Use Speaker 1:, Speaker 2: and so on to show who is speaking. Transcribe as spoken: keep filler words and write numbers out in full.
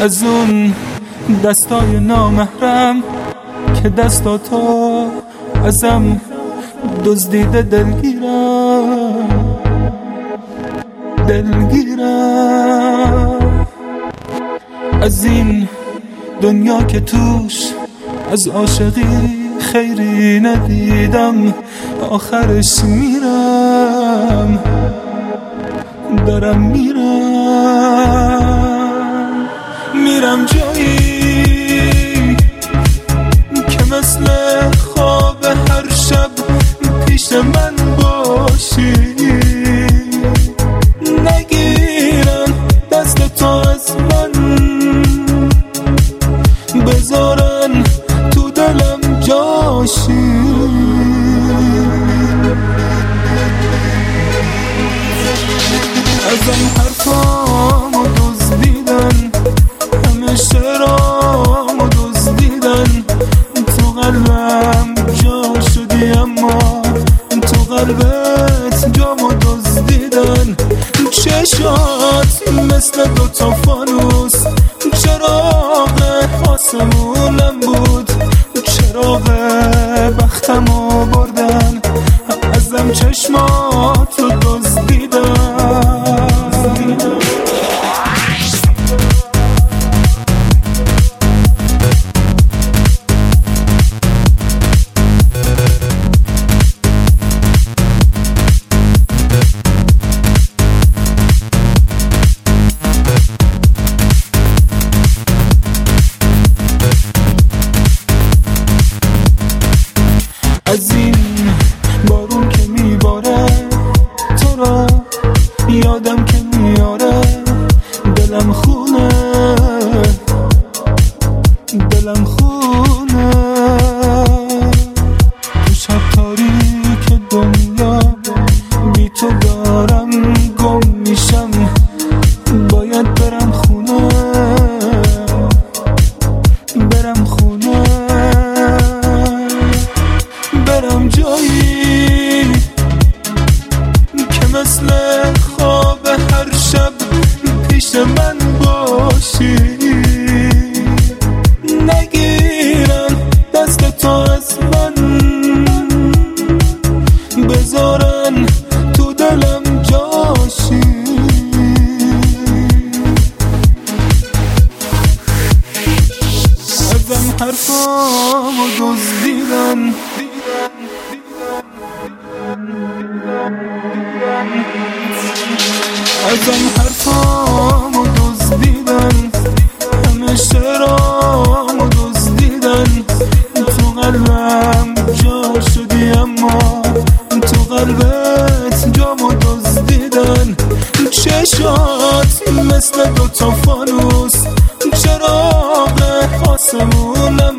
Speaker 1: از اون دستای نامحرم که دستاتو ازم دزدیده دلگیرم دلگیرم از این دنیا که توش از عاشقی خیری ندیدم آخرش میرم دارم میرم میرم جایی که مثل خواب هر شب پیش من باشی نگیرم دست تو از من بذارن تو دلم جاشی ازم حرفامو دزدیدن همه شعرامو دزدیدن تو قلبم جا شدی اما تو قلبت جامو دزدیدن چشات مثل دوتا فانوس چراغ آسمونم بود چراغ بختمو بردن ازم چشماتو دزدیدن از این بارون که میباره تو را یادم که میاره دلم خونه دلم خونه تو شب تاریک دنیا بی تو دارم گم میشم باید برم خونه برم خونه برم جایی که مثل خواب هر شب پیش من باشی نگیرن دست تو از من بذارن تو دلم جاشی ازم حرفامو دزدیدن ازم حرفامو دزدیدن همه شعرامو دزدیدن تو قلبم جا شدی اما تو قلبت جامو دزدیدن چشات مثل دوتا فانوس چراغ آسمونم